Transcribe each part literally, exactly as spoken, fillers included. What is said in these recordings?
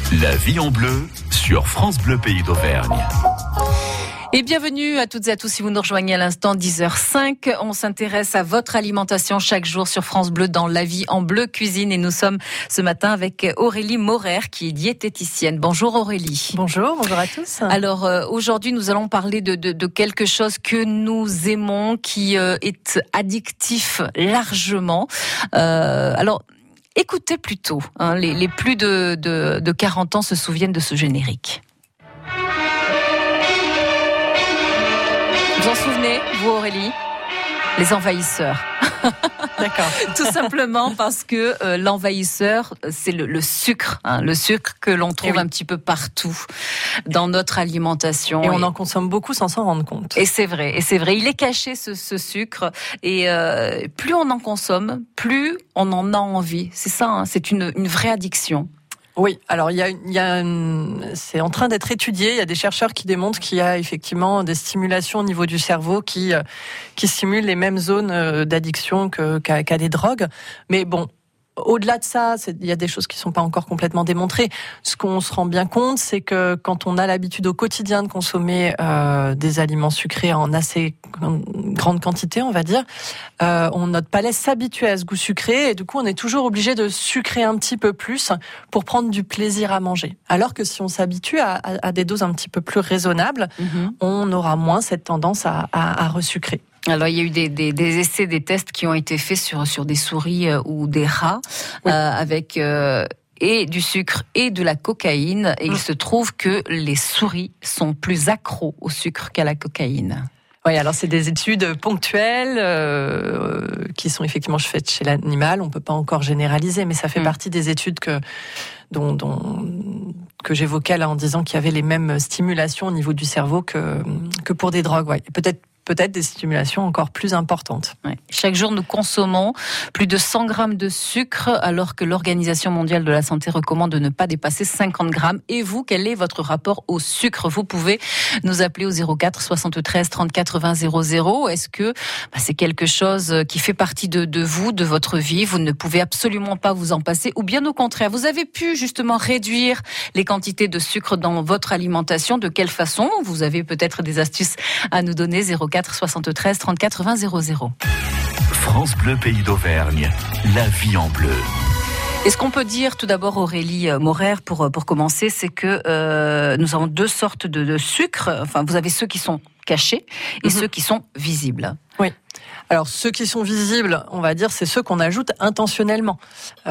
La vie en bleu sur France Bleu Pays d'Auvergne. Et bienvenue à toutes et à tous si vous nous rejoignez à l'instant, dix heures cinq. On s'intéresse à votre alimentation chaque jour sur France Bleu dans La vie en bleu cuisine. Et nous sommes ce matin avec Aurélie Maurer qui est diététicienne. Bonjour Aurélie. Bonjour, bonjour à tous. Alors euh, aujourd'hui nous allons parler de, de, de quelque chose que nous aimons, qui euh, est addictif largement. Euh, alors écoutez plutôt, hein, les, les plus de, de, de quarante ans se souviennent de ce générique. Vous en souvenez, vous Aurélie ? Les envahisseurs. D'accord. Tout simplement parce que euh, l'envahisseur, c'est le, le sucre, hein, le sucre que l'on trouve oui. un petit peu partout dans notre alimentation. Et, et on en consomme beaucoup sans s'en rendre compte. Et c'est vrai, et c'est vrai. Il est caché ce, ce sucre, et euh, plus on en consomme, plus on en a envie. C'est ça, hein, c'est une, une vraie addiction. Oui, alors il y a, il y a une, c'est en train d'être étudié. Il y a des chercheurs qui démontrent qu'il y a effectivement des stimulations au niveau du cerveau qui qui stimulent les mêmes zones d'addiction que qu'à, qu'à des drogues. Mais bon, au-delà de ça, c'est, il y a des choses qui sont pas encore complètement démontrées. Ce qu'on se rend bien compte, c'est que quand on a l'habitude au quotidien de consommer euh, des aliments sucrés en assez grande quantité, on va dire, euh, on, notre palais s'habitue à ce goût sucré et du coup, on est toujours obligé de sucrer un petit peu plus pour prendre du plaisir à manger. Alors que si on s'habitue à, à, à des doses un petit peu plus raisonnables, mmh. on aura moins cette tendance à, à, à resucrer. Alors, il y a eu des, des, des essais, des tests qui ont été faits sur, sur des souris euh, ou des rats, oui. euh, avec euh, et du sucre et de la cocaïne. Et mmh. il se trouve que les souris sont plus accros au sucre qu'à la cocaïne. Oui, alors c'est des études ponctuelles euh, qui sont effectivement faites chez l'animal. On peut pas encore généraliser, mais ça fait mmh. partie des études que dont, dont que j'évoquais là en disant qu'il y avait les mêmes stimulations au niveau du cerveau que que pour des drogues. Ouais, peut-être. Peut-être des stimulations encore plus importantes. Ouais. Chaque jour, nous consommons plus de cent grammes de sucre, alors que l'Organisation mondiale de la santé recommande de ne pas dépasser cinquante grammes. Et vous, quel est votre rapport au sucre ? Vous pouvez nous appeler au zéro quatre soixante-treize trente quatre-vingts zéro zéro. Est-ce que bah, c'est quelque chose qui fait partie de, de vous, de votre vie ? Vous ne pouvez absolument pas vous en passer, ou bien au contraire, vous avez pu justement réduire les quantités de sucre dans votre alimentation. De quelle façon ? Vous avez peut-être des astuces à nous donner. Zéro quatre soixante-treize trente quatre-vingts zéro zéro. France Bleu Pays d'Auvergne, la vie en bleu. Et ce qu'on peut dire tout d'abord, Aurélie Maurer, pour, pour commencer, c'est que euh, nous avons deux sortes de, de sucre. Enfin, vous avez ceux qui sont cachés et mmh. ceux qui sont visibles. Oui. Alors ceux qui sont visibles, on va dire, c'est ceux qu'on ajoute intentionnellement.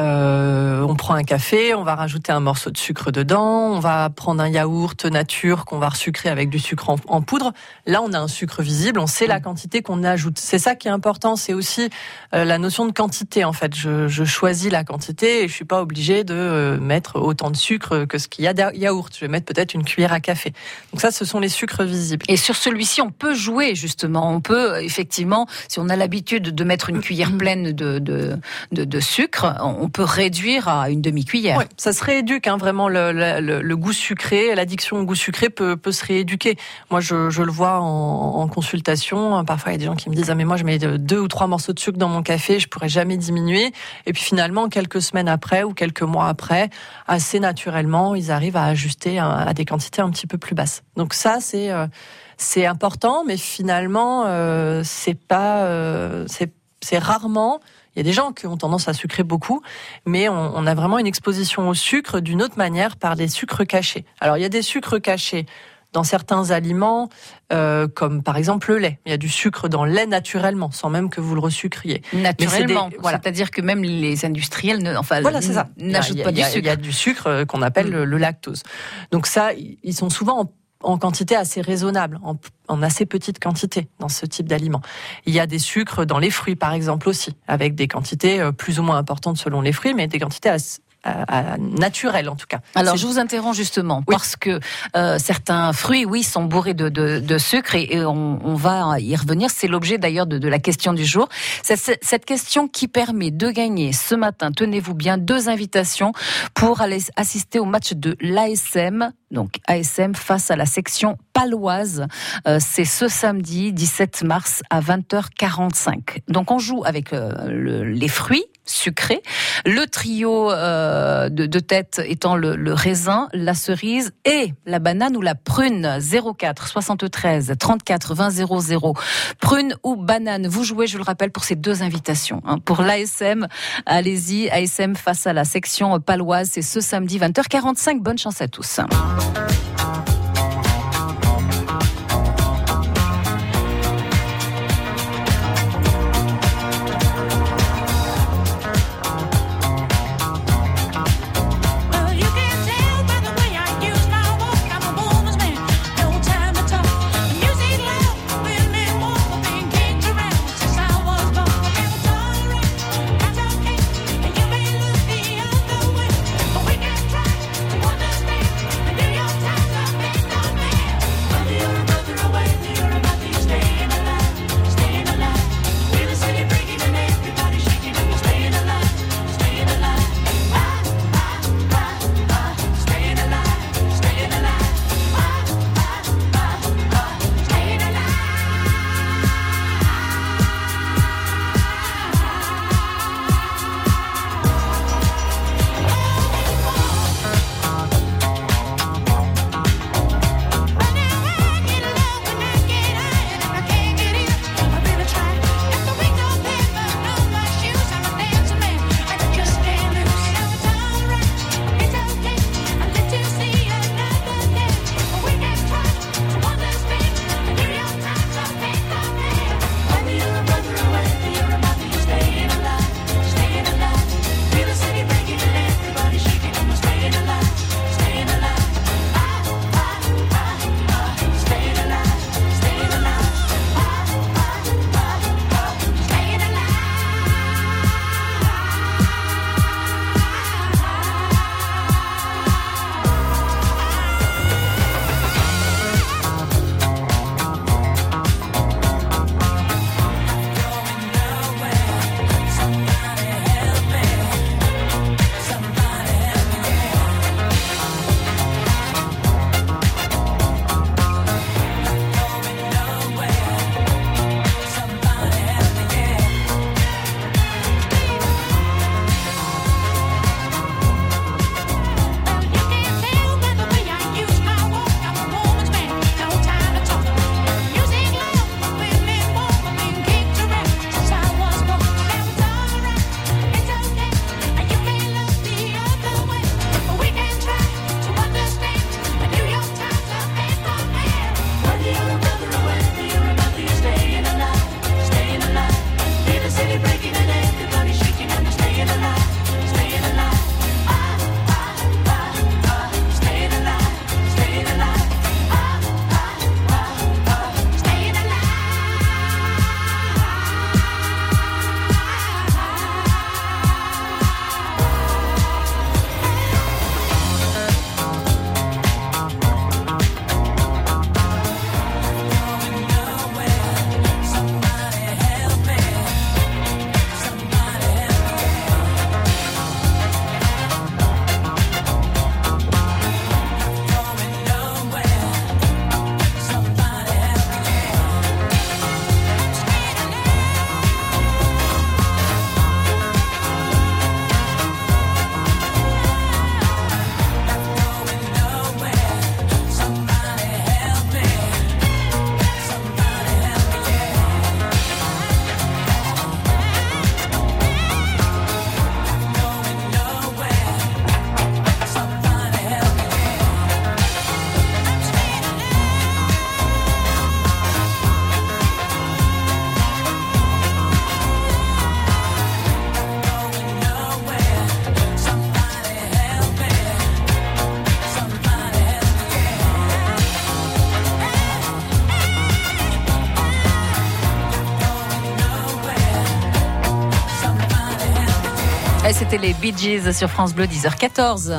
Euh, on prend un café, on va rajouter un morceau de sucre dedans, on va prendre un yaourt nature qu'on va resucrer avec du sucre en, en poudre. Là, on a un sucre visible, on sait la quantité qu'on ajoute. C'est ça qui est important, c'est aussi euh, la notion de quantité. En fait, je, je choisis la quantité et je suis pas obligée de euh, mettre autant de sucre que ce qu'il y a de yaourt. Je vais mettre peut-être une cuillère à café. Donc ça, ce sont les sucres visibles. Et sur celui-ci, on peut jouer justement. On peut effectivement, si on a l'habitude de mettre une cuillère pleine de, de, de, de sucre, on peut réduire à une demi-cuillère. Oui, ça se rééduque, hein, vraiment, le, le, le goût sucré, l'addiction au goût sucré peut, peut se rééduquer. Moi, je, je le vois en, en consultation. Parfois, il y a des gens qui me disent « Ah, mais moi, je mets deux ou trois morceaux de sucre dans mon café, je pourrais jamais diminuer. » Et puis finalement, quelques semaines après ou quelques mois après, assez naturellement, ils arrivent à ajuster à, à des quantités un petit peu plus basses. Donc ça, c'est... Euh, C'est important, mais finalement, euh, c'est pas, euh, c'est, c'est rarement. Il y a des gens qui ont tendance à sucrer beaucoup, mais on, on a vraiment une exposition au sucre d'une autre manière par des sucres cachés. Alors, il y a des sucres cachés dans certains aliments, euh, comme par exemple le lait. Il y a du sucre dans le lait naturellement, sans même que vous le resucriez. Naturellement, des, voilà. C'est-à-dire que même les industriels ne, enfin, voilà, c'est ça. n'ajoutent pas du sucre. Il y a du sucre qu'on appelle mmh. le, le lactose. Donc ça, ils sont souvent en en quantité assez raisonnable, en, en assez petite quantité dans ce type d'aliments. Il y a des sucres dans les fruits, par exemple, aussi, avec des quantités plus ou moins importantes selon les fruits, mais des quantités assez À, à, naturel en tout cas. Alors c'est... je vous interromps justement oui. parce que euh, certains fruits, oui, sont bourrés de, de, de sucre et, et on, on va y revenir. C'est l'objet d'ailleurs de, de la question du jour. C'est cette question qui permet de gagner ce matin, tenez-vous bien, deux invitations pour aller assister au match de l'A S M. Donc A S M face à la section paloise. Euh, c'est ce samedi dix-sept mars à vingt heures quarante-cinq. Donc on joue avec euh, le, les fruits. sucré. Le trio euh, de, de tête étant le, le raisin, la cerise et la banane ou la prune. zéro quatre soixante-treize trente-quatre vingt zéro zéro. Prune ou banane, vous jouez, je le rappelle, pour ces deux invitations. Hein. Pour l'A S M, allez-y, A S M face à la section paloise, c'est ce samedi vingt heures quarante-cinq. Bonne chance à tous. Et c'était les Bee Gees sur France Bleu, dix heures quatorze.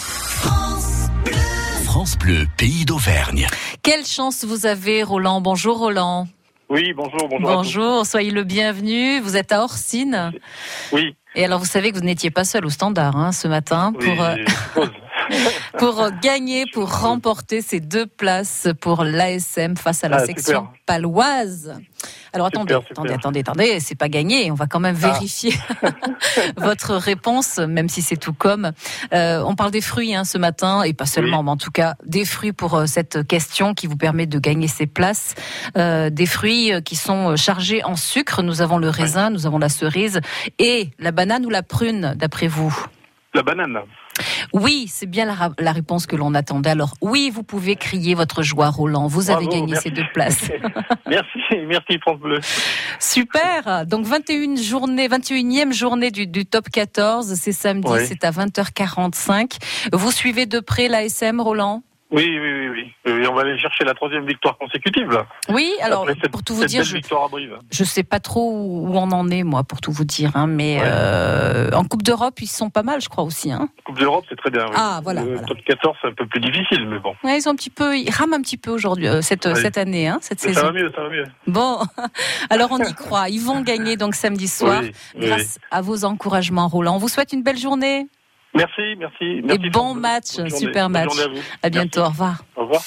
France Bleu, France Bleu, pays d'Auvergne. Quelle chance vous avez, Roland. Bonjour, Roland. Oui, bonjour, bonjour. Bonjour, soyez le bienvenu. Vous êtes à Orsine. Oui. Et alors, vous savez que vous n'étiez pas seul au standard hein, ce matin. Oui, pour, euh... pour gagner, pour remporter ces deux places pour l'A S M face à la Ah, section super. paloise. Alors attendez, Super, super. attendez, attendez, attendez, c'est pas gagné. On va quand même vérifier ah. votre réponse, même si c'est tout comme. Euh, on parle des fruits hein, ce matin, et pas seulement, oui. mais en tout cas des fruits pour euh, cette question qui vous permet de gagner ces places. Euh, des fruits qui sont chargés en sucre. Nous avons le raisin, oui. nous avons la cerise et la banane ou la prune, d'après vous? La banane. Oui, c'est bien la, la réponse que l'on attendait. Alors oui, vous pouvez crier votre joie, Roland. Vous Bravo, avez gagné merci. ces deux places. Merci, merci France Bleu. Super. Donc vingt et une journées, vingt et unième journée du, du top quatorze. C'est samedi, oui. c'est à vingt heures quarante-cinq. Vous suivez de près l'A S M, Roland? Oui, oui, oui, oui, oui. On va aller chercher la troisième victoire consécutive. Là. Oui, alors cette, pour tout vous dire, je ne sais pas trop où on en est, moi, pour tout vous dire. Hein, mais ouais. euh, en Coupe d'Europe, ils sont pas mal, je crois aussi. Hein. Coupe d'Europe, c'est très bien. Oui. Ah, voilà. Le voilà. top quatorze, c'est un peu plus difficile, mais bon. Ouais, ils sont un petit peu, ils rament un petit peu aujourd'hui, euh, cette oui. cette année, hein, cette mais saison. Ça va mieux, ça va mieux. Bon, alors on y croit. Ils vont gagner donc samedi soir, oui, grâce oui. à vos encouragements, Roland. On vous souhaite une belle journée. Merci, merci. merci Et bon match, super match. À, à bientôt, merci. Au revoir. Au revoir.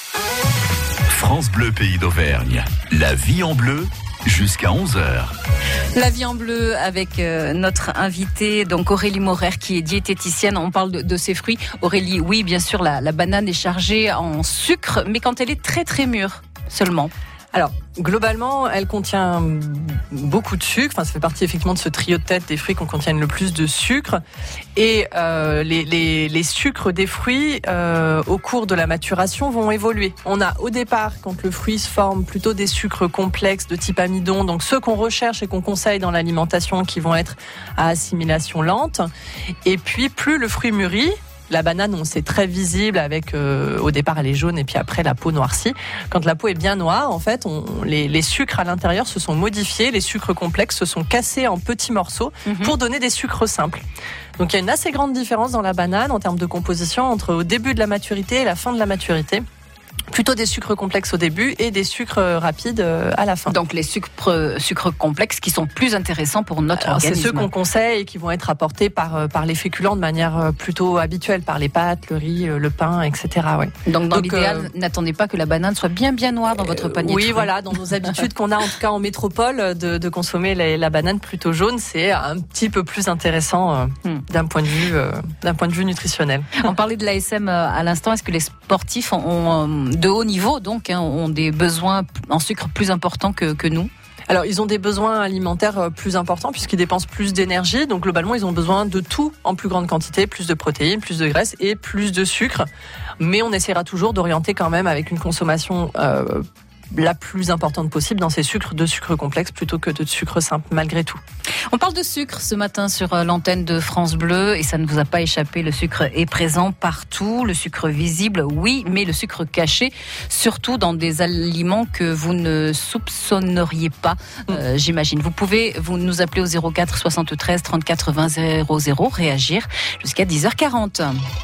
France Bleu Pays d'Auvergne. La vie en bleu jusqu'à onze heures. La vie en bleu avec euh, notre invitée, donc Aurélie Maurer, qui est diététicienne. On parle de, de ces fruits. Aurélie, oui, bien sûr, la, la banane est chargée en sucre, mais quand elle est très très mûre seulement. Alors, globalement, elle contient beaucoup de sucre. Enfin, ça fait partie effectivement de ce trio de tête des fruits qu'on contienne le plus de sucre. Et euh, les, les, les sucres des fruits, euh, au cours de la maturation, vont évoluer. On a au départ, quand le fruit se forme, plutôt des sucres complexes de type amidon, donc ceux qu'on recherche et qu'on conseille dans l'alimentation, qui vont être à assimilation lente. Et puis, plus le fruit mûrit, la banane, on sait, très visible avec, euh, au départ, elle est jaune et puis après, la peau noircit. Quand la peau est bien noire, en fait, on, les, les sucres à l'intérieur se sont modifiés, les sucres complexes se sont cassés en petits morceaux mmh. pour donner des sucres simples. Donc, il y a une assez grande différence dans la banane en termes de composition entre au début de la maturité et la fin de la maturité. Plutôt des sucres complexes au début et des sucres rapides à la fin. Donc les sucres, sucres complexes qui sont plus intéressants pour notre Alors, organisme. C'est ceux qu'on conseille et qui vont être apportés par, par les féculents de manière plutôt habituelle, par les pâtes, le riz, le pain, et cetera. Ouais. Donc dans Donc, l'idéal, euh, n'attendez pas que la banane soit bien bien noire dans votre panier. Euh, oui, de fruits. Voilà, dans nos habitudes qu'on a en tout cas en métropole de, de consommer la, la banane plutôt jaune, c'est un petit peu plus intéressant euh, hmm. d'un point de vue euh, d'un point de vue nutritionnel. On parlait de l'A S M à l'instant. Est-ce que les sportifs ont, ont de haut niveau donc hein, ont des besoins en sucre plus importants que, que nous? Alors, ils ont des besoins alimentaires plus importants puisqu'ils dépensent plus d'énergie. Donc, globalement, ils ont besoin de tout en plus grande quantité, plus de protéines, plus de graisse et plus de sucre. Mais on essaiera toujours d'orienter quand même avec une consommation euh, la plus importante possible dans ces sucres de sucre complexe plutôt que de sucre simple, malgré tout. On parle de sucre ce matin sur l'antenne de France Bleu et ça ne vous a pas échappé, le sucre est présent partout, le sucre visible, oui, mais le sucre caché, surtout dans des aliments que vous ne soupçonneriez pas, euh, j'imagine. Vous pouvez vous nous appeler au zéro quatre soixante-treize trente-quatre vingt zéro zéro, réagir jusqu'à dix heures quarante.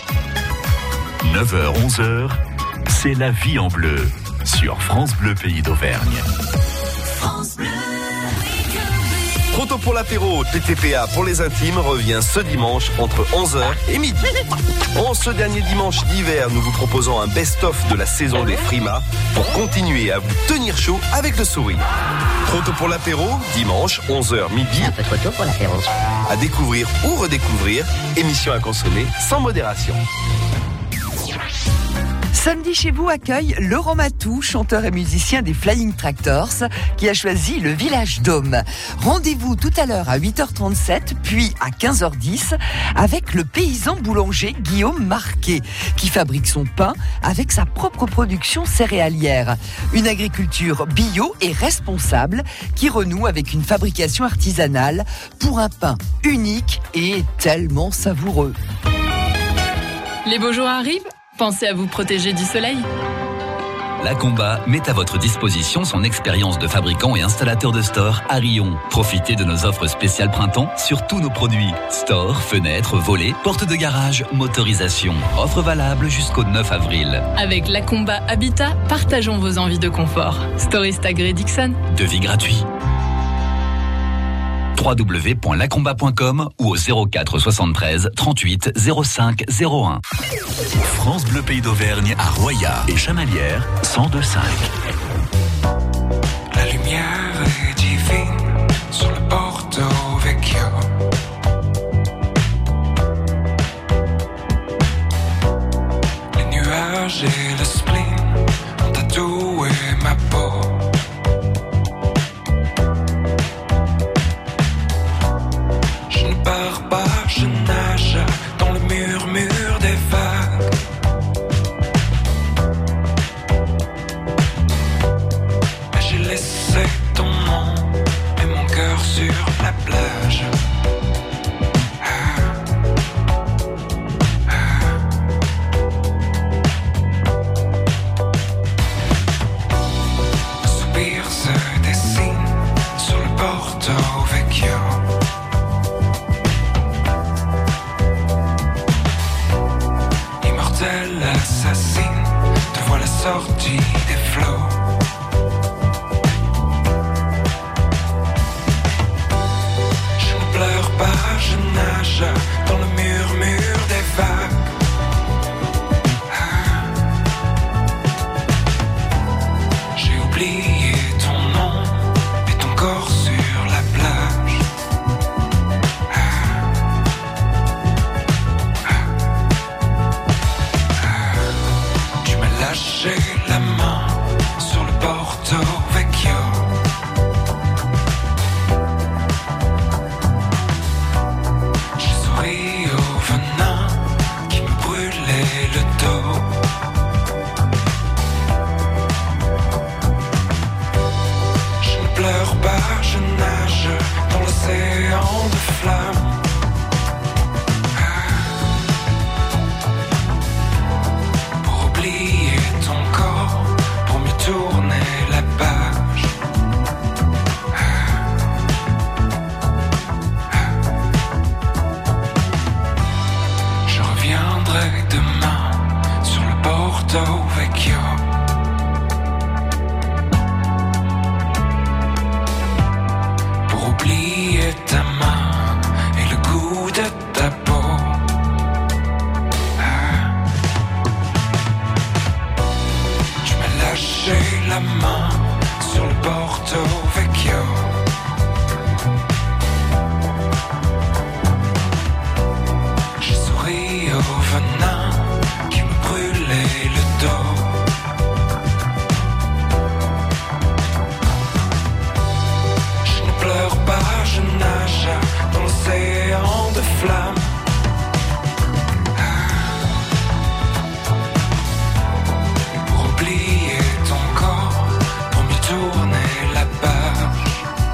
neuf heures onze heures, c'est la vie en bleu sur France Bleu Pays d'Auvergne. France Bleu. Proto pour l'apéro, T T P A pour les intimes revient ce dimanche entre onze heures et midi. En ce dernier dimanche d'hiver, nous vous proposons un best-of de la saison des frimas pour continuer à vous tenir chaud avec le sourire. Proto pour l'apéro, dimanche onze heures midi. Un peu trop tôt pour l'apéro. À découvrir ou redécouvrir, émission à consommer sans modération. Samedi chez vous accueille Laurent Matou, chanteur et musicien des Flying Tractors, qui a choisi le village d'Aume. Rendez-vous tout à l'heure à huit heures trente-sept, puis à quinze heures dix, avec le paysan boulanger Guillaume Marquet, qui fabrique son pain avec sa propre production céréalière. Une agriculture bio et responsable qui renoue avec une fabrication artisanale pour un pain unique et tellement savoureux. Les beaux jours arrivent ? Pensez à vous protéger du soleil. La Combat met à votre disposition son expérience de fabricant et installateur de store à Rion. Profitez de nos offres spéciales printemps sur tous nos produits. Store, fenêtres, volets, portes de garage, motorisation. Offre valable jusqu'au neuf avril. Avec La Combat Habitat, partageons vos envies de confort. Storiste agréé Dixon. Devis gratuit. w w w point lacomba point com ou au zéro quatre soixante-treize trente-huit zéro cinq zéro un. France Bleu Pays d'Auvergne à Royat et Chamalières cent deux virgule cinq. La lumière est divine sur le Porto Vecchio. Les nuages et le spleen ont tatoué ma peau. Je ne pars pas, je nage dans le murmure des vagues. Mais j'ai laissé ton nom et mon cœur sur la plage. Un soupir se dessine sur le Porto Vecchio. Immortel assassine, te voilà sorti des flots. Je ne pleure pas, je nage dans le murmure des vagues. Ah. J'ai oublié ton nom et ton corps sur la plage. Tu m'as lâché la main sur le Porto Vecchio. J'ai souri au venin qui me brûlait le dos. Je ne pleure pas, je nage dans l'océan de flammes. Pour oublier ton corps, pour mieux tourner la page. Je reviendrai demain sur le Porto Vecchio. Pour oublier ta main et le goût de ta peau. Tu m'as lâché la main sur le Porto Vecchio. J'ai souri au venin qui me brûlait le dos. Je ne pleure pas, je nage dans l'océan de flammes. Pour oublier ton corps, pour mieux tourner la page.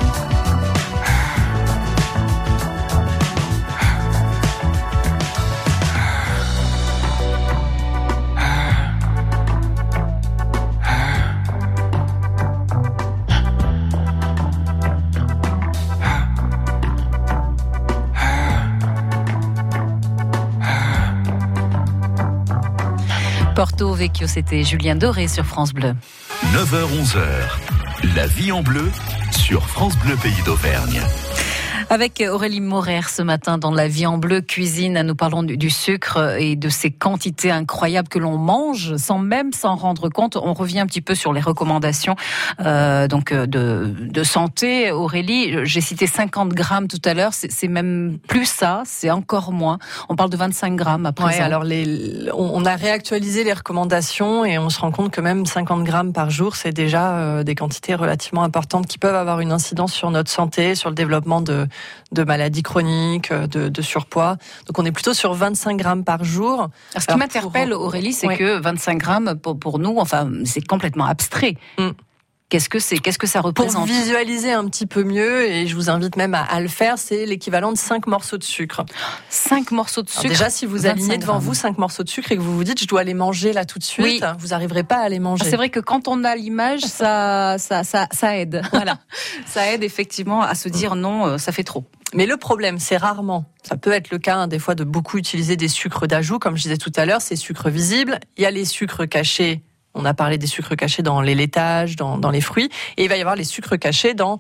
Porto Vecchio, c'était Julien Doré sur France Bleu. neuf heures onze heures. La vie en bleu sur France Bleu Pays d'Auvergne. Avec Aurélie Morer ce matin dans La vie en bleu cuisine, nous parlons du, du sucre et de ces quantités incroyables que l'on mange sans même s'en rendre compte. On revient un petit peu sur les recommandations euh, donc de, de santé. Aurélie, j'ai cité cinquante grammes tout à l'heure, c'est, c'est même plus ça, c'est encore moins. On parle de vingt-cinq grammes à présent. Ouais, alors les, on a réactualisé les recommandations et on se rend compte que même cinquante grammes par jour, c'est déjà euh, des quantités relativement importantes qui peuvent avoir une incidence sur notre santé, sur le développement de de maladies chroniques, de, de surpoids. Donc on est plutôt sur vingt-cinq grammes par jour. Alors, ce qui Alors, m'interpelle, pour... Aurélie, c'est oui. que vingt-cinq grammes, pour, pour nous, enfin, c'est complètement abstrait. Mm. Qu'est-ce que c'est ? Qu'est-ce que ça représente ? Pour visualiser un petit peu mieux, et je vous invite même à, à le faire, c'est l'équivalent de cinq morceaux de sucre. cinq morceaux de sucre. Alors déjà, si vous alignez devant vous cinq morceaux de sucre et que vous vous dites, je dois les manger là tout de suite, oui. vous n'arriverez pas à les manger. C'est vrai que quand on a l'image, ça, ça, ça, ça aide. Voilà. Ça aide effectivement à se dire non, ça fait trop. Mais le problème, c'est rarement, ça peut être le cas hein, des fois de beaucoup utiliser des sucres d'ajout, comme je disais tout à l'heure, ces sucres visibles. Il y a les sucres cachés. On a parlé des sucres cachés dans les laitages, dans, dans les fruits. Et il va y avoir les sucres cachés dans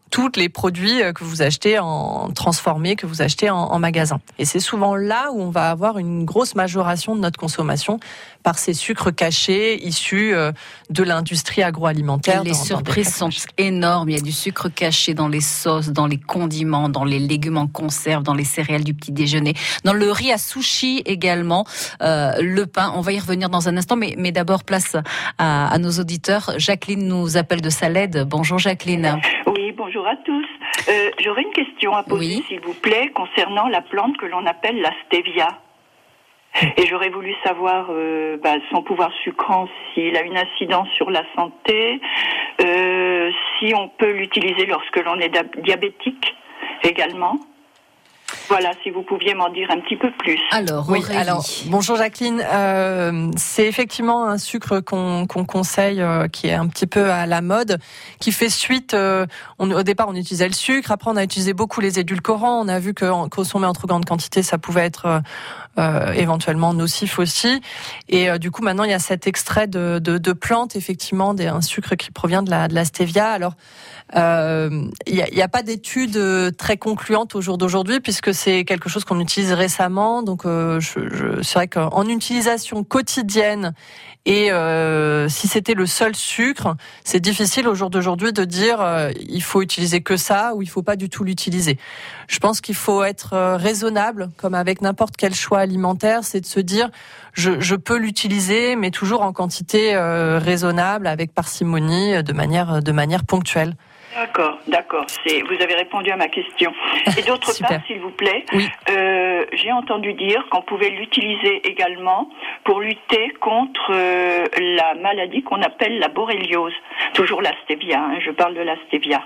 tous les produits que vous achetez en transformés, que vous achetez en, en magasin. Et c'est souvent là où on va avoir une grosse majoration de notre consommation par ces sucres cachés issus de l'industrie agroalimentaire. Les dans, surprises dans sont énormes. Il y a du sucre caché dans les sauces, dans les condiments, dans les légumes en conserve, dans les céréales du petit déjeuner, dans le riz à sushi également, euh, le pain. On va y revenir dans un instant, mais, mais d'abord place à, à nos auditeurs. Jacqueline nous appelle de Salède. Bonjour Jacqueline. Oui, bonjour à tous. Euh, j'aurais une question à poser, oui. s'il vous plaît, concernant la plante que l'on appelle la stevia. Et j'aurais voulu savoir euh, bah, son pouvoir sucrant, s'il a une incidence sur la santé, euh, si on peut l'utiliser lorsque l'on est diabétique également. Voilà, si vous pouviez m'en dire un petit peu plus. Alors, oui, alors bonjour Jacqueline. Euh, c'est effectivement un sucre qu'on, qu'on conseille, euh, qui est un petit peu à la mode, qui fait suite. Euh, on, au départ, on utilisait le sucre. Après, on a utilisé beaucoup les édulcorants. On a vu que consommer en trop grande quantité, ça pouvait être euh, euh, éventuellement nocif aussi. Et euh, du coup, maintenant, il y a cet extrait de, de, de plantes, effectivement, des, un sucre qui provient de la, de la stevia. Alors, euh, il n'y a, y a pas d'études très concluantes au jour d'aujourd'hui, puisque c'est quelque chose qu'on utilise récemment. Donc, euh, je, je, c'est vrai qu'en utilisation quotidienne, et euh, si c'était le seul sucre, c'est difficile au jour d'aujourd'hui de dire euh, il faut utiliser que ça ou il faut pas du tout l'utiliser. Je pense qu'il faut être euh, raisonnable, comme avec n'importe quel choix alimentaire, c'est de se dire je, je peux l'utiliser, mais toujours en quantité euh, raisonnable, avec parcimonie, de manière de manière ponctuelle. D'accord, d'accord. C'est, vous avez répondu à ma question. Et d'autre part, s'il vous plaît, oui. euh, j'ai entendu dire qu'on pouvait l'utiliser également pour lutter contre euh, la maladie qu'on appelle la borréliose. Toujours la stevia, hein, je parle de la stevia.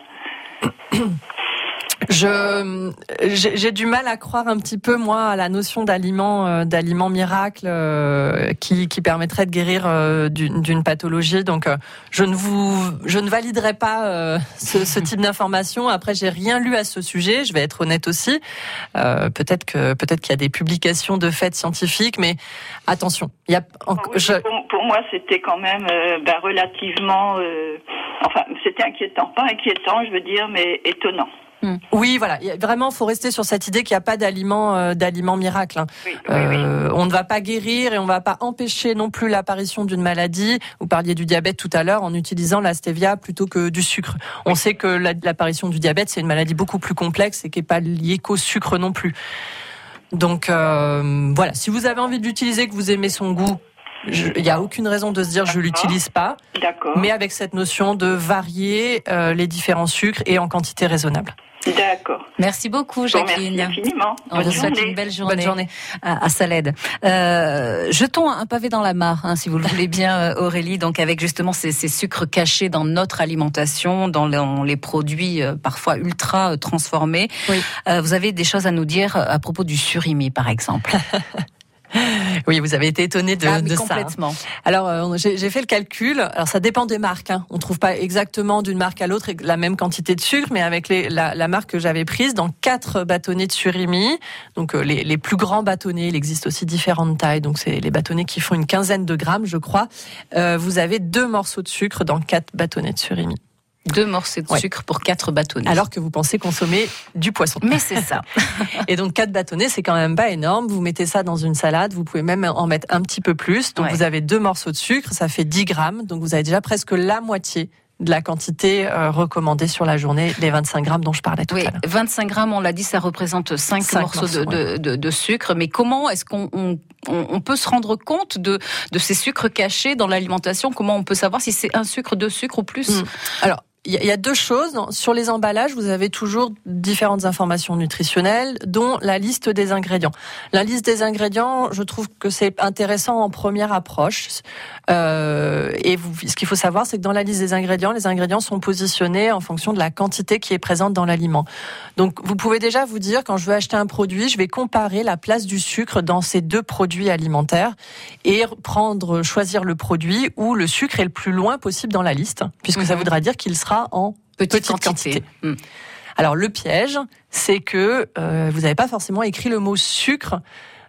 Je j'ai, j'ai du mal à croire un petit peu moi à la notion d'aliment euh, d'aliment miracle euh, qui qui permettrait de guérir euh, d'une, d'une pathologie. Donc euh, je ne vous je ne validerai pas euh, ce, ce type d'information. Après, j'ai rien lu à ce sujet. Je vais être honnête aussi. Euh, peut-être que peut-être qu'il y a des publications de faits scientifiques, mais attention. Il y a en, oui, je... pour, pour moi, c'était quand même euh, ben, relativement. Euh, enfin, c'était inquiétant, pas inquiétant, je veux dire, mais étonnant. Oui, voilà. Vraiment, faut rester sur cette idée qu'il n'y a pas d'aliment, euh, d'aliment miracle. Hein. Oui, oui, euh, oui. On ne va pas guérir et on ne va pas empêcher non plus l'apparition d'une maladie. Vous parliez du diabète tout à l'heure en utilisant la stevia plutôt que du sucre. On sait que la, l'apparition du diabète, c'est une maladie beaucoup plus complexe et qui n'est pas liée qu'au sucre non plus. Donc euh, voilà. Si vous avez envie de l'utiliser, que vous aimez son goût, il n'y a aucune raison de se dire je l'utilise pas. D'accord. Mais avec cette notion de varier euh, les différents sucres et en quantité raisonnable. D'accord. Merci beaucoup, Jacqueline. Merci infiniment. On vous souhaite une belle journée, Bonne journée. à, à Salède. Euh, jetons un pavé dans la mare, hein, si vous le voulez bien, Aurélie. Donc, avec justement ces, ces sucres cachés dans notre alimentation, dans les, dans les produits euh, parfois ultra euh, transformés. Oui. Euh, vous avez des choses à nous dire à propos du surimi, par exemple. Oui, vous avez été étonné de, ah, mais de complètement. ça. Hein. Alors, euh, j'ai, j'ai fait le calcul. Alors, ça dépend des marques. Hein. On trouve pas exactement d'une marque à l'autre la même quantité de sucre, mais avec les, la, la marque que j'avais prise, dans quatre bâtonnets de surimi, donc euh, les, les plus grands bâtonnets, il existe aussi différentes tailles. Donc, c'est les bâtonnets qui font une quinzaine de grammes, je crois. Euh, vous avez deux morceaux de sucre dans quatre bâtonnets de surimi. Deux morceaux de ouais. sucre pour quatre bâtonnets. Alors que vous pensez consommer du poisson. Mais c'est ça. Et donc quatre bâtonnets, c'est quand même pas énorme. Vous mettez ça dans une salade, vous pouvez même en mettre un petit peu plus. Donc ouais. vous avez deux morceaux de sucre, ça fait dix grammes. Donc vous avez déjà presque la moitié de la quantité euh, recommandée sur la journée, les vingt-cinq grammes dont je parlais tout oui, à l'heure. vingt-cinq grammes, on l'a dit, ça représente cinq, cinq morceaux, morceaux de, ouais. de, de, de sucre. Mais comment est-ce qu'on on, on peut se rendre compte de, de ces sucres cachés dans l'alimentation? Comment on peut savoir si c'est un sucre, deux sucres ou plus? mmh. Alors, il y a deux choses. Sur les emballages, vous avez toujours différentes informations nutritionnelles, dont la liste des ingrédients. La liste des ingrédients, je trouve que c'est intéressant en première approche. Euh, et vous, ce qu'il faut savoir, c'est que dans la liste des ingrédients, les ingrédients sont positionnés en fonction de la quantité qui est présente dans l'aliment. Donc, vous pouvez déjà vous dire, quand je veux acheter un produit, je vais comparer la place du sucre dans ces deux produits alimentaires et prendre, choisir le produit où le sucre est le plus loin possible dans la liste, puisque mmh. ça voudra dire qu'il sera en petite, petite quantité. quantité. Mmh. Alors le piège, c'est que euh, vous n'avez pas forcément écrit le mot sucre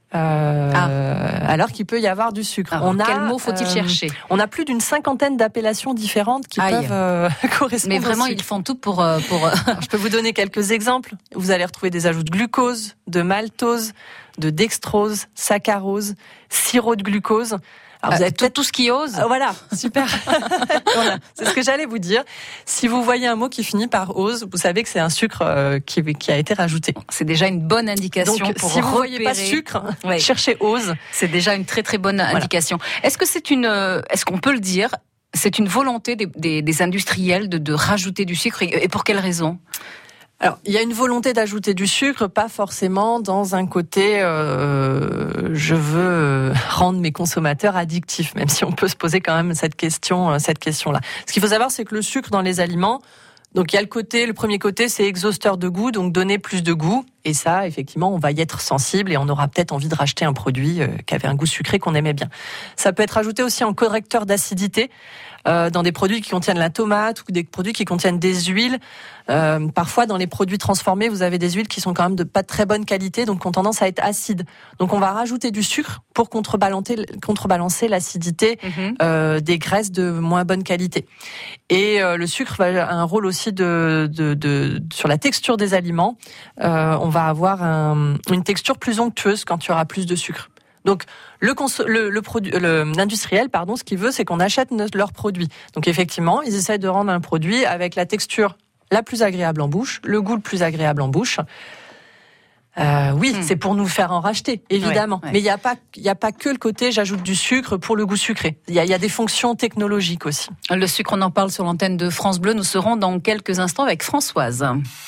Euh, ah. alors qu'il peut y avoir du sucre. Alors, on a, quel mot faut-il euh, chercher ? On a plus d'une cinquantaine d'appellations différentes qui Aïe. peuvent euh, correspondre. Mais vraiment, ils font tout pour... pour... Alors, je peux vous donner quelques exemples. Vous allez retrouver des ajouts de glucose, de maltose, de dextrose, saccharose, sirop de glucose. Alors, vous avez tout, tout ce qui ose. Euh, voilà, super. Voilà, c'est ce que j'allais vous dire. Si vous voyez un mot qui finit par ose, vous savez que c'est un sucre euh, qui, qui a été rajouté. C'est déjà une bonne indication. Donc, pour si vous ne repérer... voyez pas sucre, ouais. cherchez ose. C'est déjà une très très bonne voilà. indication. Est-ce que c'est une, est-ce qu'on peut le dire, c'est une volonté des, des, des industriels de, de rajouter du sucre et pour quelle raison ? Alors, il y a une volonté d'ajouter du sucre, pas forcément dans un côté euh, je veux rendre mes consommateurs addictifs, même si on peut se poser quand même cette question, cette question-là. Ce qu'il faut savoir, c'est que le sucre dans les aliments, donc il y a le côté, le premier côté, c'est exhausteur de goût, donc donner plus de goût. Et ça, effectivement, on va y être sensible et on aura peut-être envie de racheter un produit euh, qui avait un goût sucré qu'on aimait bien. Ça peut être ajouté aussi en correcteur d'acidité. Euh, dans des produits qui contiennent la tomate ou des produits qui contiennent des huiles. Euh, parfois, dans les produits transformés, vous avez des huiles qui sont quand même de pas de très bonne qualité, donc qui ont tendance à être acides. Donc, on va rajouter du sucre pour contrebalancer, contrebalancer l'acidité mmh. euh, des graisses de moins bonne qualité. Et euh, le sucre va avoir un rôle aussi de, de, de, sur la texture des aliments. Euh, on va avoir un, une texture plus onctueuse quand il y aura plus de sucre. Donc le, cons- le, le produit, le, l'industriel, pardon, ce qu'il veut, c'est qu'on achète notre, leur produit. Donc effectivement, ils essayent de rendre un produit avec la texture la plus agréable en bouche, le goût le plus agréable en bouche. Euh, oui, mmh. c'est pour nous faire en racheter, évidemment. Ouais, ouais. Mais il n'y a pas, il y a pas que le côté j'ajoute du sucre pour le goût sucré. Il y a, il y a des fonctions technologiques aussi. Le sucre, on en parle sur l'antenne de France Bleu. Nous serons dans quelques instants avec Françoise.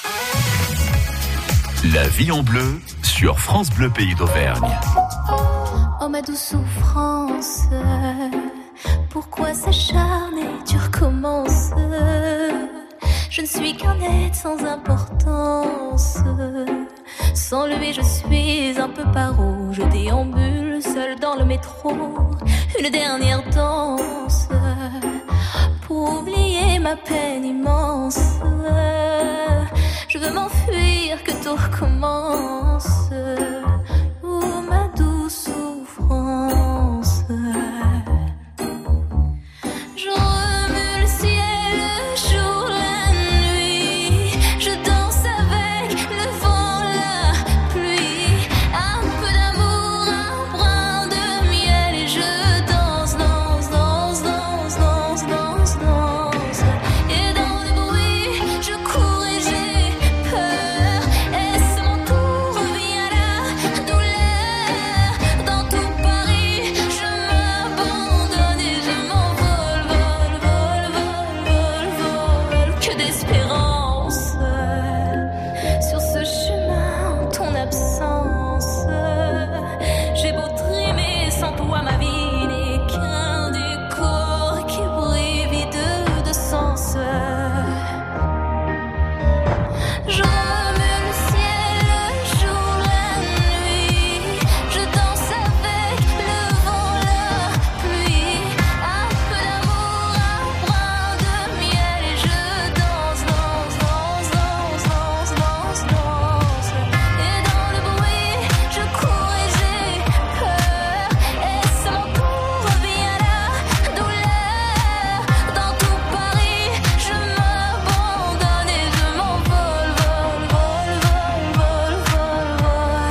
La vie en bleu sur France Bleu Pays d'Auvergne. Oh ma douce souffrance, pourquoi s'acharner, tu recommences. Je ne suis qu'un être sans importance. Sans lui je suis un peu paro. Je déambule seul dans le métro. Une dernière danse pour oublier ma peine immense. Je veux m'enfuir, que tout recommence. Oh ma douce souffrance. Je remue le ciel, le jour, la nuit. Je danse avec le vent, la pluie. Un peu d'amour, un brin de miel. Et je danse, danse, danse, danse, danse, danse, danse. Et dans le bruit, je cours et j'ai peur. Et c'est mon tour, revient la douleur. Dans tout Paris, je m'abandonne et je m'envole, vol, vol, vol, vol, vol. Que d'espérance sur ce chemin en ton absence. J'ai beau trimer sans toi, ma vie n'est qu'un décor qui brille vide de sens. Je remue le ciel, le jour, la nuit. Je danse avec le vent, la pluie. Un peu d'amour, un brin de miel. Et je danse, danse, danse, danse, danse, danse, danse. Et dans le bruit, je cours et j'ai peur. Et c'est mon tour, revient la douleur. Dans tout Paris, je m'abandonne et je m'envole, vol, vol, vol, vol, vol, vol.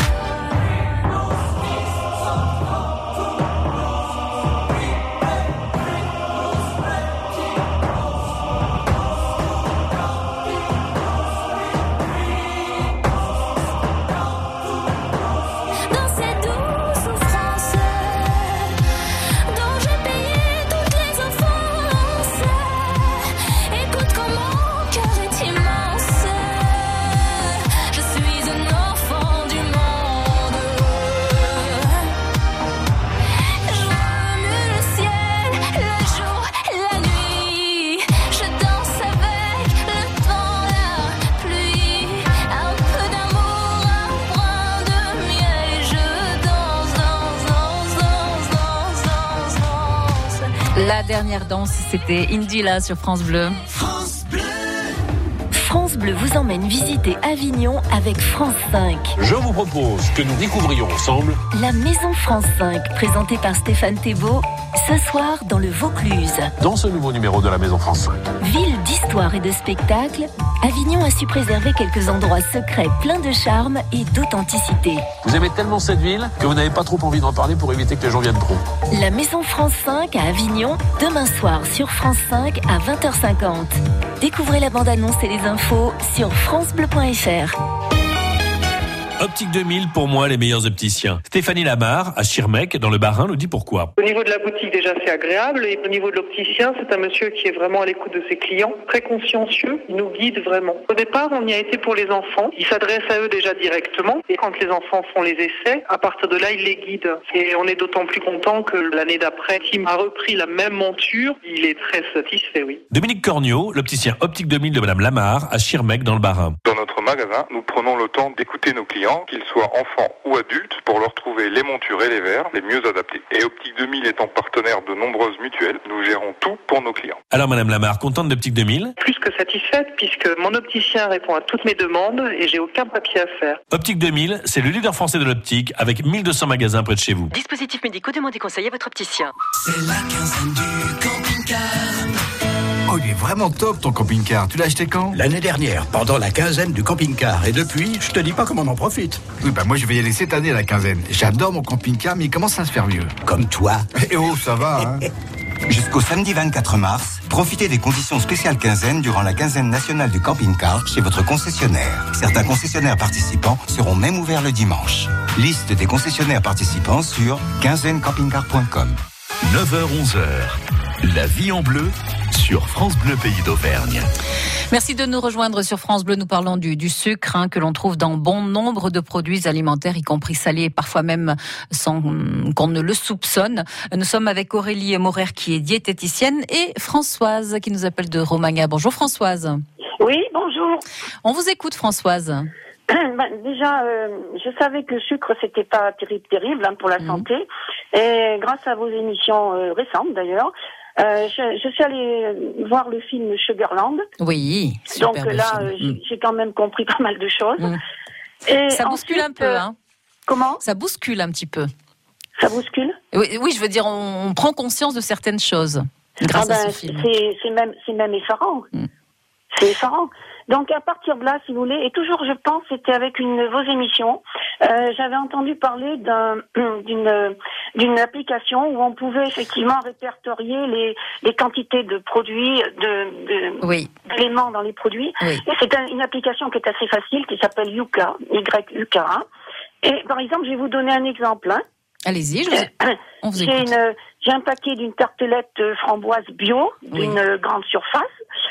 Dans cette douce souffrance dont j'ai payé toutes les offenses, écoute comme mon cœur est immense. Je suis un enfant du monde. Je remue le ciel, le jour, la nuit. Je danse avec le vent, la pluie. Un peu d'amour, un brin de miel. Et je danse, danse, danse, danse, danse, danse, danse. La dernière danse, c'était Indila sur France Bleu. France France Bleu vous emmène visiter Avignon avec France cinq. Je vous propose que nous découvrions ensemble La Maison France cinq, présentée par Stéphane Thébault, ce soir dans le Vaucluse. dans ce nouveau numéro de la Maison France cinq. Ville d'histoire et de spectacle, Avignon a su préserver quelques endroits secrets pleins de charme et d'authenticité. Vous aimez tellement cette ville que vous n'avez pas trop envie d'en parler pour éviter que les gens viennent trop. La Maison France cinq à Avignon, demain soir sur France cinq à vingt heures cinquante. Découvrez la bande-annonce et les infos sur francebleu point fr. Optique deux mille, pour moi, les meilleurs opticiens. Stéphanie Lamarre, à Schirmeck, dans le Bas-Rhin, nous dit pourquoi. Au niveau de la boutique, déjà, c'est agréable. Et au niveau de l'opticien, c'est un monsieur qui est vraiment à l'écoute de ses clients, très consciencieux. Il nous guide vraiment. Au départ, on y a été pour les enfants. Il s'adresse à eux déjà directement. Et quand les enfants font les essais, à partir de là, il les guide. Et on est d'autant plus content que l'année d'après, Tim a repris la même monture. Il est très satisfait, oui. Dominique Corniot, l'opticien Optique deux mille de Madame Lamarre, à Schirmeck, dans le Bas-Rhin. Dans notre magasin, nous prenons le temps d'écouter nos clients, qu'ils soient enfants ou adultes, pour leur trouver les montures et les verres les mieux adaptés. Et Optique deux mille étant partenaire de nombreuses mutuelles, nous gérons tout pour nos clients. Alors Madame Lamarre, contente d'Optique deux mille? Plus que satisfaite, puisque mon opticien répond à toutes mes demandes et j'ai aucun papier à faire. Optique deux mille, c'est le leader français de l'optique, avec mille deux cents magasins près de chez vous. Dispositifs médicaux, demandez conseil à votre opticien. C'est la quinzaine du camping-car. Oh, il est vraiment top ton camping-car. Tu l'as acheté quand? L'année dernière, pendant la quinzaine du camping-car. Et depuis, je te dis pas comment on en profite. Oui, bah moi je vais y aller cette année la quinzaine. J'adore mon camping-car, mais il commence à se faire vieux. Comme toi. Eh oh, ça va, hein. Jusqu'au samedi vingt-quatre mars, profitez des conditions spéciales quinzaine durant la quinzaine nationale du camping-car chez votre concessionnaire. Certains concessionnaires participants seront même ouverts le dimanche. Liste des concessionnaires participants sur quinzaine camping car point com. neuf heures onze heures, la vie en bleu sur France Bleu Pays d'Auvergne. Merci de nous rejoindre sur France Bleu. Nous parlons du, du sucre hein, que l'on trouve dans bon nombre de produits alimentaires, y compris salés, parfois même sans qu'on ne le soupçonne. Nous sommes avec Aurélie Morer qui est diététicienne et Françoise qui nous appelle de Romagna. Bonjour Françoise. Oui, bonjour. On vous écoute Françoise. Ben, déjà, euh, je savais que le sucre c'était pas terrible, terrible hein, pour la mmh. santé. Et grâce à vos émissions euh, récentes d'ailleurs, euh, je, je suis allée voir le film Sugarland. Oui. Super Donc là, film. euh, j'ai, j'ai quand même compris pas mal de choses. Mmh. Et ça bouscule ensuite, un peu, hein. Comment ? Ça bouscule un petit peu. Ça bouscule ? Oui, oui, je veux dire, on, on prend conscience de certaines choses grâce ah ben, à ce film. C'est, c'est même, c'est même effarant. Mmh. C'est effarant. Donc à partir de là, si vous voulez, et toujours je pense, c'était avec une de vos émissions, euh, j'avais entendu parler d'un, d'une, d'une application où on pouvait effectivement répertorier les, les quantités de produits, de, de oui. d'éléments dans les produits. Oui. Et c'est un, une application qui est assez facile, qui s'appelle Yuka, Y U K A. Et par exemple, je vais vous donner un exemple. Hein. Allez-y, je vous... on vous j'ai, écoute. une, j'ai un paquet d'une tartelette framboise bio, d'une oui. grande surface.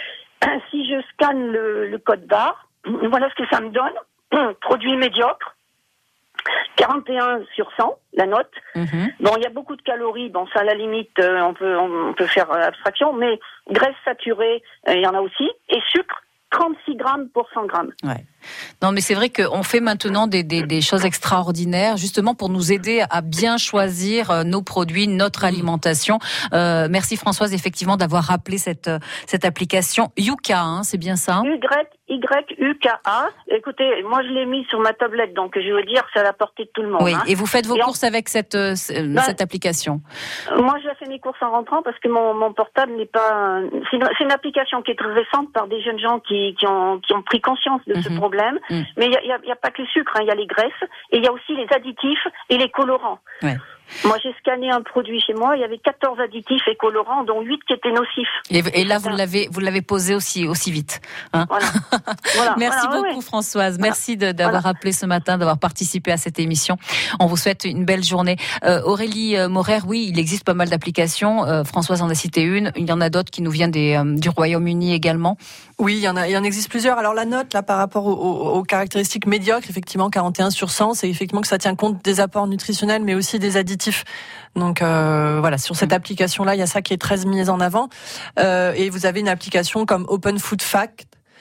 Si je scanne le, le code barre, voilà ce que ça me donne. Produit médiocre, quarante et un sur cent, la note. Mm-hmm. Bon, il y a beaucoup de calories, bon, ça à la limite, euh, on peut on peut faire abstraction, mais graisse saturée, il euh, y en a aussi, et sucre, trente-six grammes pour cent grammes. Ouais. Non, mais c'est vrai qu'on fait maintenant des, des, des choses extraordinaires, justement pour nous aider à bien choisir nos produits, notre alimentation. Euh, merci Françoise, effectivement, d'avoir rappelé cette cette application Yuka, hein, c'est bien ça? Y Y U K A. Écoutez, moi je l'ai mis sur ma tablette, donc je veux dire, c'est à la portée de tout le monde. Oui. Hein. Et vous faites vos et courses en... avec cette euh, ben, cette application? Moi, je fais mes courses en rentrant parce que mon mon portable n'est pas. C'est une, c'est une application qui est très récente par des jeunes gens qui qui ont qui ont pris conscience de mm-hmm. ce problème. Mm. Mais il y a, y, a, y a pas que le sucre, il hein, y a les graisses et il y a aussi les additifs et les colorants. Ouais. Moi, j'ai scanné un produit chez moi, il y avait quatorze additifs et colorants, dont huit qui étaient nocifs. Et, et là, vous l'avez, vous l'avez posé aussi, aussi vite. Hein voilà. Voilà. Merci voilà, beaucoup, ouais. Françoise. Voilà. Merci de, d'avoir voilà. appelé ce matin, d'avoir participé à cette émission. On vous souhaite une belle journée. Euh, Aurélie Morer, oui, il existe pas mal d'applications. Euh, Françoise en a cité une. Il y en a d'autres qui nous viennent des, euh, du Royaume-Uni également. Oui, il y en a, il y en existe plusieurs. Alors la note, là, par rapport aux, aux, aux caractéristiques médiocres, effectivement, quarante et un sur cent, c'est effectivement que ça tient compte des apports nutritionnels, mais aussi des additifs. Donc euh, voilà, sur cette application-là, il y a ça qui est très mis en avant. Euh, et vous avez une application comme Open Food Fact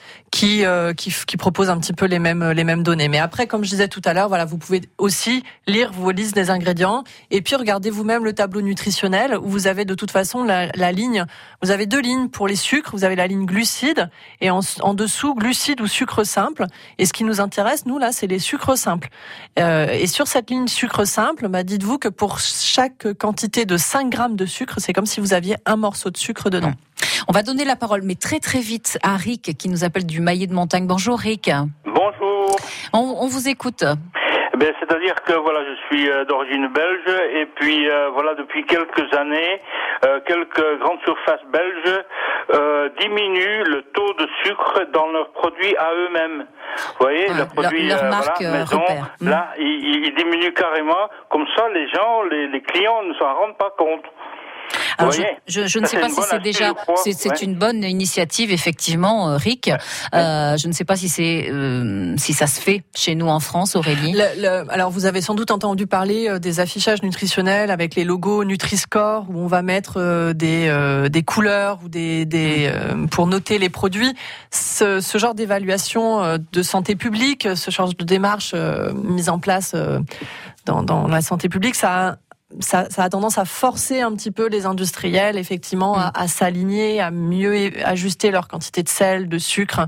qui, euh, qui qui propose un petit peu les mêmes les mêmes données. Mais après, comme je disais tout à l'heure, voilà, vous pouvez aussi lire vos listes des ingrédients et puis regardez vous-même le tableau nutritionnel où vous avez de toute façon la, la ligne. Vous avez deux lignes pour les sucres. Vous avez la ligne glucides et en, en dessous glucides ou sucre simple. Et ce qui nous intéresse, nous là, c'est les sucres simples. Euh, et sur cette ligne sucre simple, bah, dites-vous que pour chaque quantité de cinq grammes de sucre, c'est comme si vous aviez un morceau de sucre dedans. On va donner la parole, mais très très vite, à Rick qui nous appelle du Maillet de Montagne. Bonjour Rick. Bonjour. On, on vous écoute. Ben, c'est-à-dire que voilà, je suis euh, d'origine belge et puis euh, voilà, depuis quelques années, euh, quelques grandes surfaces belges euh, diminuent le taux de sucre dans leurs produits à eux-mêmes. Vous voyez, ouais, leurs produits leur, leur euh, marque, voilà, maison, repère. là, mmh. ils, ils diminuent carrément. Comme ça, les gens, les, les clients ne s'en rendent pas compte. Alors je, je, je ne sais pas si c'est déjà, c'est, c'est ouais. une bonne initiative effectivement, Rick. Euh, je ne sais pas si c'est, euh, si ça se fait chez nous en France, Aurélie. Le, le, alors vous avez sans doute entendu parler des affichages nutritionnels avec les logos Nutri-Score où on va mettre euh, des euh, des couleurs ou des des euh, pour noter les produits. Ce, ce genre d'évaluation euh, de santé publique, ce genre de démarche euh, mise en place euh, dans dans la santé publique, ça a Ça, ça a tendance à forcer un petit peu les industriels, effectivement, à, à s'aligner, à mieux ajuster leur quantité de sel, de sucre.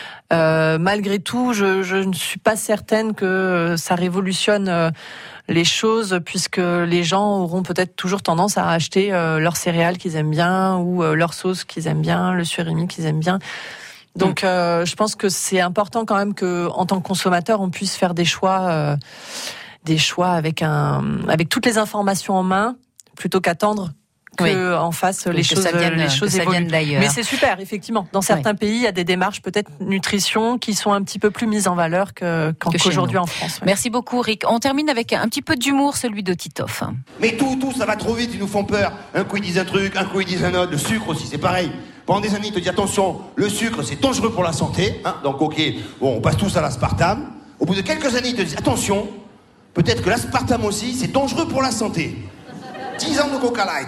Euh, malgré tout, je, je ne suis pas certaine que ça révolutionne les choses, puisque les gens auront peut-être toujours tendance à acheter leurs céréales qu'ils aiment bien, ou leur sauce qu'ils aiment bien, le surimi qu'ils aiment bien. Donc, euh, je pense que c'est important quand même que, en tant que consommateur, on puisse faire des choix. Euh, des choix avec un avec toutes les informations en main plutôt qu'attendre que oui. en face les choses vienne, les choses évoluent. D'ailleurs. Mais c'est super effectivement. Dans certains oui. pays, il y a des démarches peut-être nutrition qui sont un petit peu plus mises en valeur que qu'aujourd'hui en France. Ouais. Merci beaucoup Rick. On termine avec un petit peu d'humour, celui de Titoff. Mais tout tout ça va trop vite, ils nous font peur. Un coup ils disent un truc, un coup ils disent un autre. Le sucre aussi, c'est pareil. Pendant des années, ils te disent attention, le sucre c'est dangereux pour la santé, hein. Donc OK, bon, on passe tous à l'aspartame. Au bout de quelques années, ils te disent attention, peut-être que l'aspartame aussi, c'est dangereux pour la santé. dix ans de Coca Light.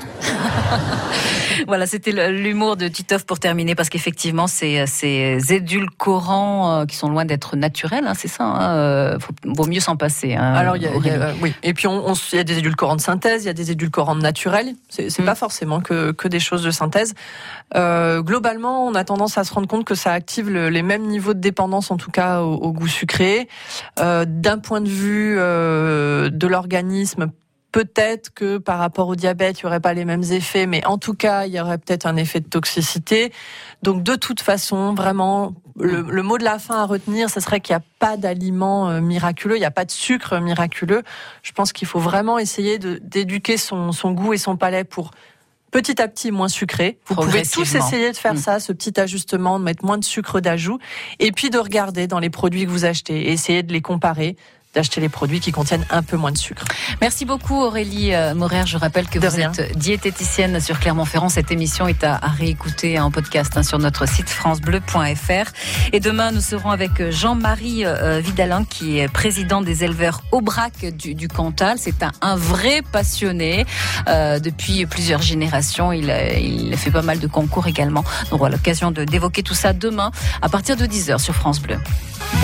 Voilà, c'était l'humour de Titoff pour terminer, parce qu'effectivement, ces, ces édulcorants euh, qui sont loin d'être naturels, hein, c'est ça, hein, euh, faut, vaut mieux s'en passer. Hein, Alors, il y a, y a, euh, oui. Et puis, on, on, y a des édulcorants de synthèse, il y a des édulcorants naturels. C'est, c'est mmh. pas forcément que, que des choses de synthèse. Euh, globalement, on a tendance à se rendre compte que ça active le, les mêmes niveaux de dépendance, en tout cas au, au goût sucré. Euh, d'un point de vue euh, de l'organisme, peut-être que par rapport au diabète, il n'y aurait pas les mêmes effets, mais en tout cas, il y aurait peut-être un effet de toxicité. Donc, de toute façon, vraiment, le, le mot de la fin à retenir, ce serait qu'il n'y a pas d'aliment miraculeux, il n'y a pas de sucre miraculeux. Je pense qu'il faut vraiment essayer de, d'éduquer son, son goût et son palais pour petit à petit moins sucré. Vous pouvez tous essayer de faire mmh. ça, ce petit ajustement, de mettre moins de sucre d'ajout, et puis de regarder dans les produits que vous achetez et essayer de les comparer, d'acheter les produits qui contiennent un peu moins de sucre. Merci beaucoup Aurélie Morer. Je rappelle que de vous rien. êtes diététicienne sur Clermont-Ferrand. Cette émission est à, à réécouter en podcast hein, sur notre site francebleu point f r. Et demain, nous serons avec Jean-Marie euh, Vidalin, qui est président des éleveurs Aubrac du, du Cantal. C'est un, un vrai passionné. Euh, depuis plusieurs générations, il, il fait pas mal de concours également. Donc voilà, l'occasion de, d'évoquer tout ça demain à partir de dix heures sur France Bleu.